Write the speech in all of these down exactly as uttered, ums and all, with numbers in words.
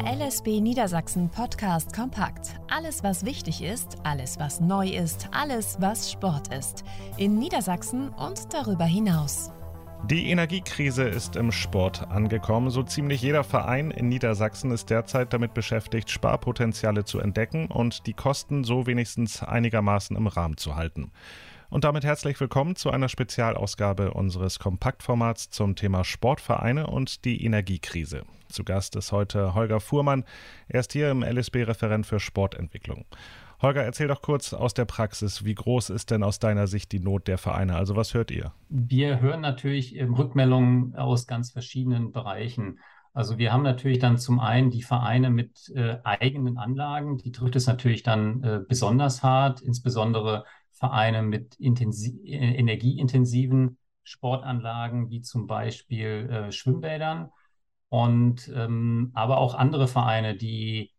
Der L S B Niedersachsen Podcast Kompakt. Alles, was wichtig ist, alles, was neu ist, alles, was Sport ist. In Niedersachsen und darüber hinaus. Die Energiekrise ist im Sport angekommen. So ziemlich jeder Verein in Niedersachsen ist derzeit damit beschäftigt, Sparpotenziale zu entdecken und die Kosten so wenigstens einigermaßen im Rahmen zu halten. Und damit herzlich willkommen zu einer Spezialausgabe unseres Kompaktformats zum Thema Sportvereine und die Energiekrise. Zu Gast ist heute Holger Fuhrmann. Er ist hier im L S B-Referent für Sportentwicklung. Holger, erzähl doch kurz aus der Praxis, wie groß ist denn aus deiner Sicht die Not der Vereine? Also was hört ihr? Wir hören natürlich Rückmeldungen aus ganz verschiedenen Bereichen. Also wir haben natürlich dann zum einen die Vereine mit äh, eigenen Anlagen, die trifft es natürlich dann äh, besonders hart, insbesondere Vereine mit intensiv, äh, energieintensiven Sportanlagen, wie zum Beispiel äh, Schwimmbädern und ähm, aber auch andere Vereine, die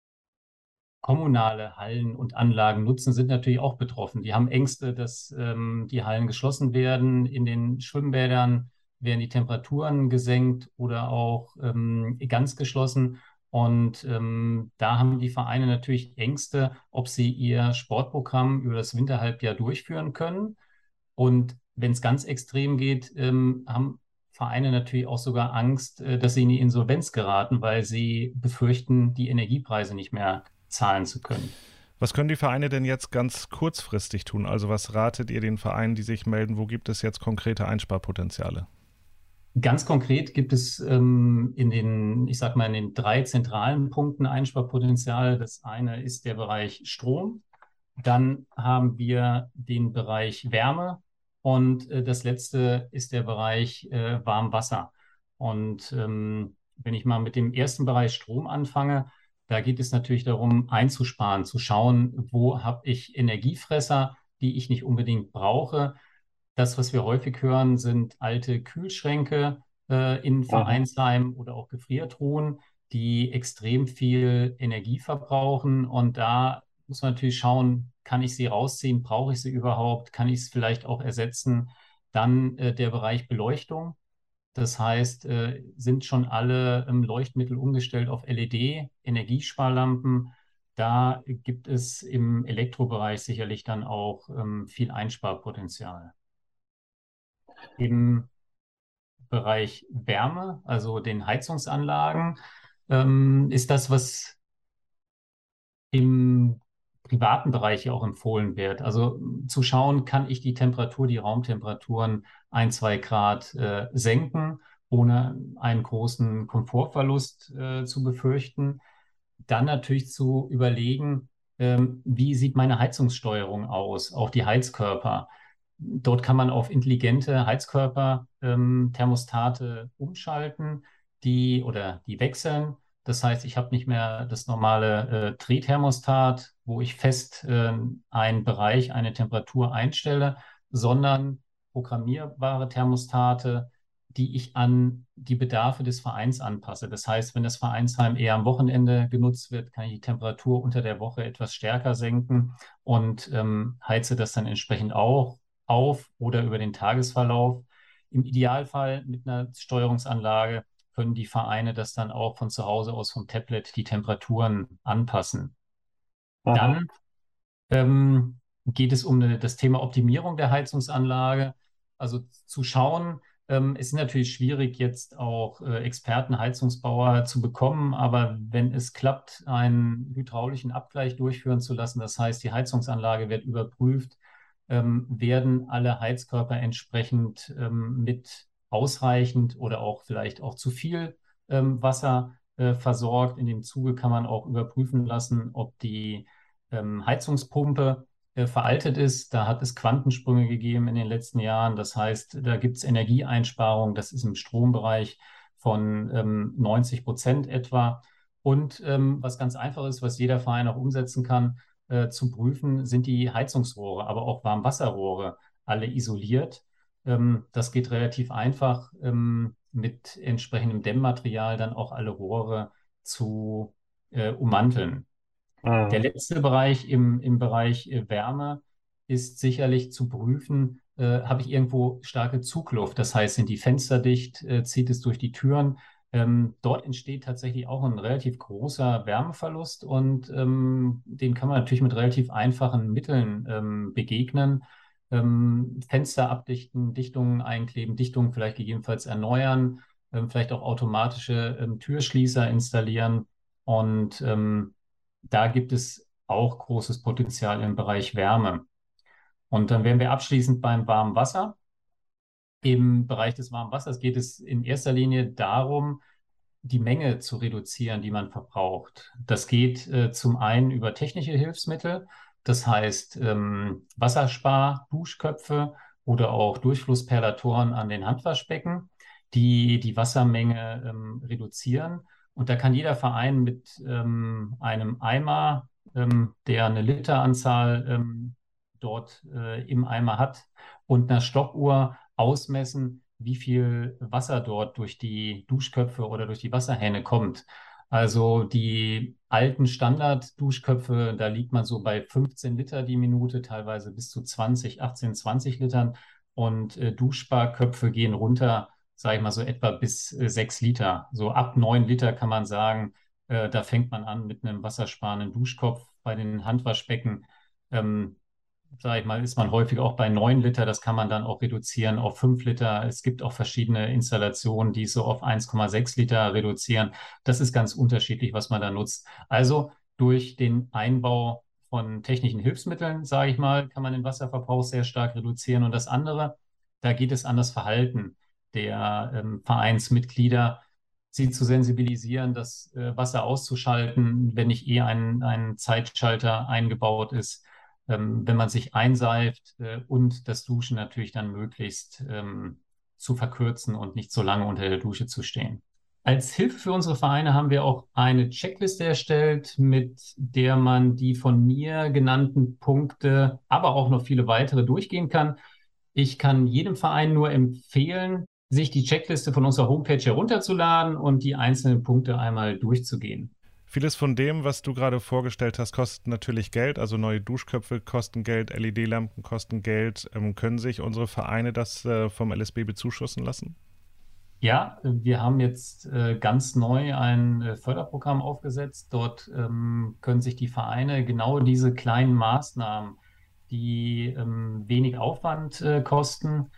kommunale Hallen und Anlagen nutzen, sind natürlich auch betroffen. Die haben Ängste, dass ähm, die Hallen geschlossen werden. In den Schwimmbädern werden die Temperaturen gesenkt oder auch ähm, ganz geschlossen. Und ähm, da haben die Vereine natürlich Ängste, ob sie ihr Sportprogramm über das Winterhalbjahr durchführen können. Und wenn es ganz extrem geht, ähm, haben Vereine natürlich auch sogar Angst, äh, dass sie in die Insolvenz geraten, weil sie befürchten, die Energiepreise nicht mehr zahlen zu können. Was können die Vereine denn jetzt ganz kurzfristig tun? Also was ratet ihr den Vereinen, die sich melden? Wo gibt es jetzt konkrete Einsparpotenziale? Ganz konkret gibt es ähm, in den, ich sag mal, in den drei zentralen Punkten Einsparpotenzial. Das eine ist der Bereich Strom. Dann haben wir den Bereich Wärme. Und äh, das letzte ist der Bereich äh, Warmwasser. Und ähm, wenn ich mal mit dem ersten Bereich Strom anfange, da geht es natürlich darum, einzusparen, zu schauen, wo habe ich Energiefresser, die ich nicht unbedingt brauche. Das, was wir häufig hören, sind alte Kühlschränke äh, in Vereinsheimen oder auch Gefriertruhen, die extrem viel Energie verbrauchen. Und da muss man natürlich schauen, kann ich sie rausziehen, brauche ich sie überhaupt, kann ich es vielleicht auch ersetzen. Dann äh, der Bereich Beleuchtung. Das heißt, äh, sind schon alle ähm, Leuchtmittel umgestellt auf L E D, Energiesparlampen. Da gibt es im Elektrobereich sicherlich dann auch ähm, viel Einsparpotenzial. Im Bereich Wärme, also den Heizungsanlagen, ähm, ist das, was im privaten Bereich ja auch empfohlen wird. Also zu schauen, kann ich die Temperatur, die Raumtemperaturen ein, zwei Grad äh, senken, ohne einen großen Komfortverlust äh, zu befürchten. Dann natürlich zu überlegen, ähm, wie sieht meine Heizungssteuerung aus, auch die Heizkörper. Dort kann man auf intelligente Heizkörper, ähm, Thermostate umschalten, die oder die wechseln. Das heißt, ich habe nicht mehr das normale äh, Drehthermostat, wo ich fest äh, einen Bereich, eine Temperatur einstelle, sondern programmierbare Thermostate, die ich an die Bedarfe des Vereins anpasse. Das heißt, wenn das Vereinsheim eher am Wochenende genutzt wird, kann ich die Temperatur unter der Woche etwas stärker senken und ähm, heize das dann entsprechend auch auf oder über den Tagesverlauf. Im Idealfall mit einer Steuerungsanlage können die Vereine das dann auch von zu Hause aus vom Tablet die Temperaturen anpassen. Aha. Dann ähm, geht es um eine, das Thema Optimierung der Heizungsanlage. Also zu schauen, ähm, es ist natürlich schwierig, jetzt auch äh, Experten, Heizungsbauer zu bekommen, aber wenn es klappt, einen hydraulischen Abgleich durchführen zu lassen, das heißt, die Heizungsanlage wird überprüft, ähm, werden alle Heizkörper entsprechend ähm, mit ausreichend oder auch vielleicht auch zu viel ähm, Wasser äh, versorgt. In dem Zuge kann man auch überprüfen lassen, ob die ähm, Heizungspumpe äh, veraltet ist. Da hat es Quantensprünge gegeben in den letzten Jahren. Das heißt, da gibt es Energieeinsparungen. Das ist im Strombereich von ähm, neunzig Prozent etwa. Und ähm, was ganz einfach ist, was jeder Verein auch umsetzen kann, äh, zu prüfen, sind die Heizungsrohre, aber auch Warmwasserrohre alle isoliert. Das geht relativ einfach, mit entsprechendem Dämmmaterial dann auch alle Rohre zu äh, ummanteln. Mhm. Der letzte Bereich im, im Bereich Wärme ist sicherlich zu prüfen, äh, habe ich irgendwo starke Zugluft. Das heißt, sind die Fenster dicht, äh, zieht es durch die Türen. Ähm, dort entsteht tatsächlich auch ein relativ großer Wärmeverlust und ähm, den kann man natürlich mit relativ einfachen Mitteln ähm, begegnen. Ähm, Fenster abdichten, Dichtungen einkleben, Dichtungen vielleicht gegebenenfalls erneuern, ähm, vielleicht auch automatische ähm, Türschließer installieren. Und ähm, da gibt es auch großes Potenzial im Bereich Wärme. Und dann wären wir abschließend beim warmen Wasser. Im Bereich des warmen Wassers geht es in erster Linie darum, die Menge zu reduzieren, die man verbraucht. Das geht äh, zum einen über technische Hilfsmittel, das heißt ähm, Wasserspar-Duschköpfe oder auch Durchflussperlatoren an den Handwaschbecken, die die Wassermenge ähm, reduzieren. Und da kann jeder Verein mit ähm, einem Eimer, ähm, der eine Literanzahl ähm, dort äh, im Eimer hat, und einer Stoppuhr ausmessen, wie viel Wasser dort durch die Duschköpfe oder durch die Wasserhähne kommt. Also die alten Standard-Duschköpfe, da liegt man so bei fünfzehn Liter die Minute, teilweise bis zu zwanzig, achtzehn, zwanzig Litern. Und äh, Duschsparköpfe gehen runter, sage ich mal so etwa bis äh, sechs Liter. So ab neun Liter kann man sagen, äh, da fängt man an mit einem wassersparenden Duschkopf. Bei den Handwaschbecken ähm, sage ich mal, ist man häufig auch bei neun Liter. Das kann man dann auch reduzieren auf fünf Liter. Es gibt auch verschiedene Installationen, die so auf eins Komma sechs Liter reduzieren. Das ist ganz unterschiedlich, was man da nutzt. Also durch den Einbau von technischen Hilfsmitteln, sage ich mal, kann man den Wasserverbrauch sehr stark reduzieren. Und das andere, da geht es an das Verhalten der ähm, Vereinsmitglieder, sie zu sensibilisieren, das äh, Wasser auszuschalten, wenn nicht eh ein, ein Zeitschalter eingebaut ist, ähm, wenn man sich einseift äh, und das Duschen natürlich dann möglichst ähm, zu verkürzen und nicht so lange unter der Dusche zu stehen. Als Hilfe für unsere Vereine haben wir auch eine Checkliste erstellt, mit der man die von mir genannten Punkte, aber auch noch viele weitere durchgehen kann. Ich kann jedem Verein nur empfehlen, sich die Checkliste von unserer Homepage herunterzuladen und die einzelnen Punkte einmal durchzugehen. Vieles von dem, was du gerade vorgestellt hast, kostet natürlich Geld. Also neue Duschköpfe kosten Geld, L E D-Lampen kosten Geld. Ähm, können sich unsere Vereine das äh, vom L S B bezuschussen lassen? Ja, wir haben jetzt äh, ganz neu ein äh, Förderprogramm aufgesetzt. Dort ähm, können sich die Vereine genau diese kleinen Maßnahmen, die ähm, wenig Aufwand äh, kosten,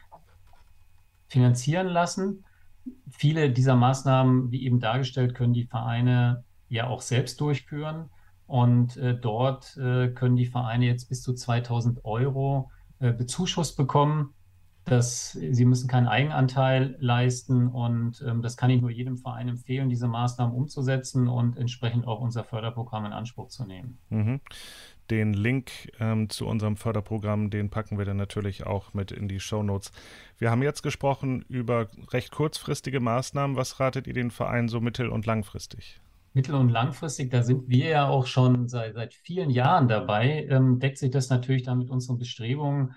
finanzieren lassen. Viele dieser Maßnahmen, wie eben dargestellt, können die Vereine ja auch selbst durchführen. Und äh, dort äh, können die Vereine jetzt bis zu zweitausend Euro äh, bezuschusst bekommen. Das, sie müssen keinen Eigenanteil leisten. Und ähm, das kann ich nur jedem Verein empfehlen, diese Maßnahmen umzusetzen und entsprechend auch unser Förderprogramm in Anspruch zu nehmen. Mhm. Den Link ähm, zu unserem Förderprogramm, den packen wir dann natürlich auch mit in die Shownotes. Wir haben jetzt gesprochen über recht kurzfristige Maßnahmen. Was ratet ihr den Vereinen so mittel- und langfristig? Mittel- und langfristig, da sind wir ja auch schon seit, seit vielen Jahren dabei, ähm, deckt sich das natürlich dann mit unseren Bestrebungen,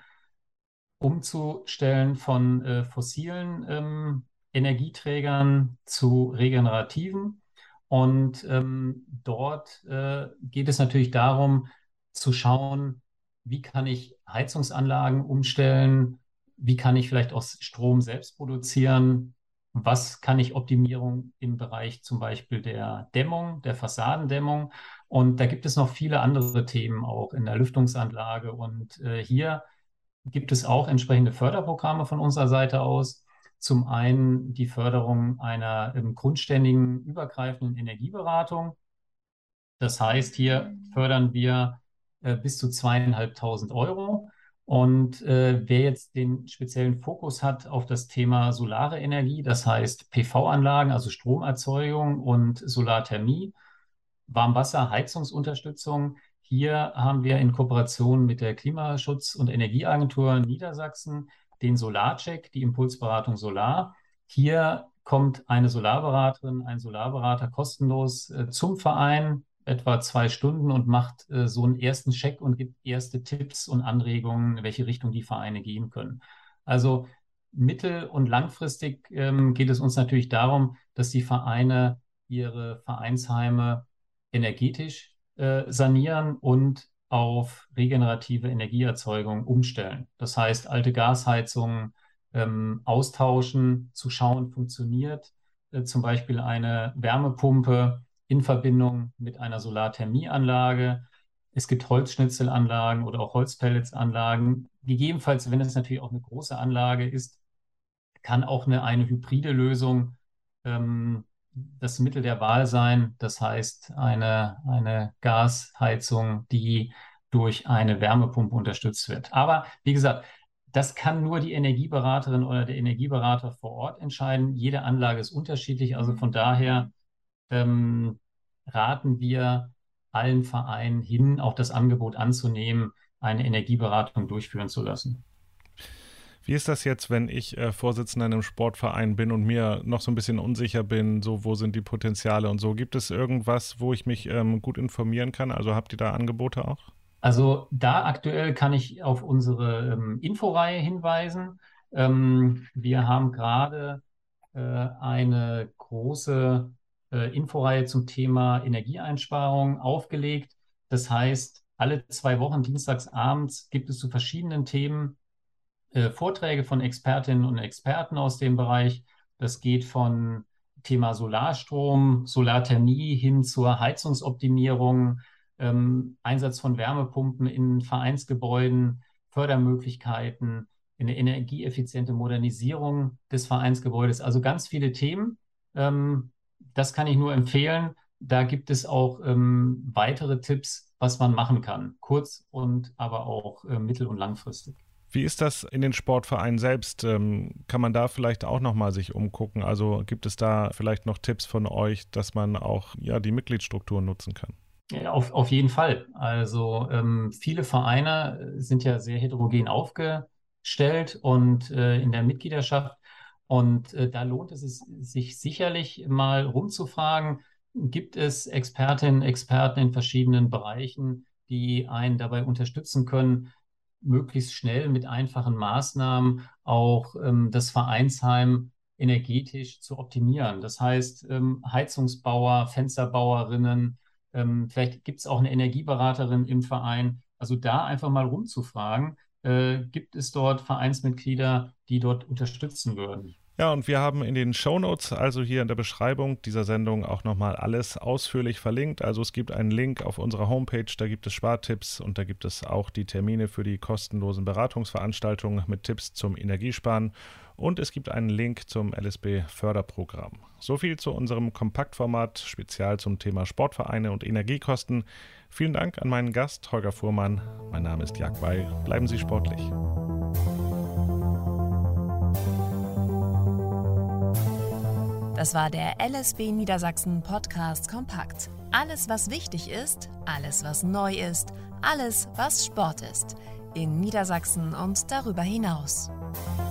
umzustellen von äh, fossilen ähm, Energieträgern zu regenerativen. Und ähm, dort äh, geht es natürlich darum zu schauen, wie kann ich Heizungsanlagen umstellen, wie kann ich vielleicht auch Strom selbst produzieren, was kann ich Optimierung im Bereich zum Beispiel der Dämmung, der Fassadendämmung. Und da gibt es noch viele andere Themen auch in der Lüftungsanlage. Und äh, hier gibt es auch entsprechende Förderprogramme von unserer Seite aus. Zum einen die Förderung einer ähm, grundständigen, übergreifenden Energieberatung. Das heißt, hier fördern wir äh, bis zu zweieinhalbtausend Euro. Und äh, wer jetzt den speziellen Fokus hat auf das Thema solare Energie, das heißt P V-Anlagen, also Stromerzeugung und Solarthermie, Warmwasser, Heizungsunterstützung. Hier haben wir in Kooperation mit der Klimaschutz- und Energieagentur Niedersachsen den Solarcheck, die Impulsberatung Solar. Hier kommt eine Solarberaterin, ein Solarberater kostenlos äh, zum Verein, etwa zwei Stunden, und macht äh, so einen ersten Check und gibt erste Tipps und Anregungen, in welche Richtung die Vereine gehen können. Also mittel- und langfristig ähm, geht es uns natürlich darum, dass die Vereine ihre Vereinsheime energetisch äh, sanieren und auf regenerative Energieerzeugung umstellen. Das heißt, alte Gasheizungen ähm, austauschen, zu schauen, funktioniert äh, zum Beispiel eine Wärmepumpe in Verbindung mit einer Solarthermieanlage. Es gibt Holzschnitzelanlagen oder auch Holzpelletsanlagen. Gegebenenfalls, wenn es natürlich auch eine große Anlage ist, kann auch eine, eine hybride Lösung ähm, das Mittel der Wahl sein. Das heißt, eine, eine Gasheizung, die durch eine Wärmepumpe unterstützt wird. Aber wie gesagt, das kann nur die Energieberaterin oder der Energieberater vor Ort entscheiden. Jede Anlage ist unterschiedlich. Also von daher ähm, raten wir allen Vereinen hin, auch das Angebot anzunehmen, eine Energieberatung durchführen zu lassen. Wie ist das jetzt, wenn ich äh, Vorsitzender in einem Sportverein bin und mir noch so ein bisschen unsicher bin, so wo sind die Potenziale und so? Gibt es irgendwas, wo ich mich ähm, gut informieren kann? Also habt ihr da Angebote auch? Also da aktuell kann ich auf unsere ähm, Inforeihe hinweisen. Ähm, wir haben gerade äh, eine große äh, Inforeihe zum Thema Energieeinsparung aufgelegt. Das heißt, alle zwei Wochen dienstags abends gibt es zu verschiedenen Themen äh, Vorträge von Expertinnen und Experten aus dem Bereich. Das geht von Thema Solarstrom, Solarthermie hin zur Heizungsoptimierung, ähm, Einsatz von Wärmepumpen in Vereinsgebäuden, Fördermöglichkeiten, eine energieeffiziente Modernisierung des Vereinsgebäudes. Also ganz viele Themen. Ähm, das kann ich nur empfehlen. Da gibt es auch ähm, weitere Tipps, was man machen kann, kurz- und aber auch äh, mittel- und langfristig. Wie ist das in den Sportvereinen selbst? Ähm, kann man da vielleicht auch nochmal sich umgucken? Also gibt es da vielleicht noch Tipps von euch, dass man auch ja, die Mitgliedsstrukturen nutzen kann? Ja, auf, auf jeden Fall. Also ähm, viele Vereine sind ja sehr heterogen aufgestellt und äh, in der Mitgliedschaft. Und äh, da lohnt es sich sicherlich mal rumzufragen, gibt es Expertinnen, Experten in verschiedenen Bereichen, die einen dabei unterstützen können, möglichst schnell mit einfachen Maßnahmen auch ähm, das Vereinsheim energetisch zu optimieren. Das heißt, ähm, Heizungsbauer, Fensterbauerinnen, ähm, vielleicht gibt es auch eine Energieberaterin im Verein. Also da einfach mal rumzufragen, äh, gibt es dort Vereinsmitglieder, die dort unterstützen würden? Ja, und wir haben in den Shownotes, also hier in der Beschreibung dieser Sendung, auch nochmal alles ausführlich verlinkt. Also es gibt einen Link auf unserer Homepage, da gibt es Spartipps und da gibt es auch die Termine für die kostenlosen Beratungsveranstaltungen mit Tipps zum Energiesparen und es gibt einen Link zum L S B-Förderprogramm. So viel zu unserem Kompaktformat, spezial zum Thema Sportvereine und Energiekosten. Vielen Dank an meinen Gast Holger Fuhrmann. Mein Name ist Jörg Weil. Bleiben Sie sportlich. Das war der L S B Niedersachsen Podcast Kompakt. Alles, was wichtig ist, alles, was neu ist, alles, was Sport ist. In Niedersachsen und darüber hinaus.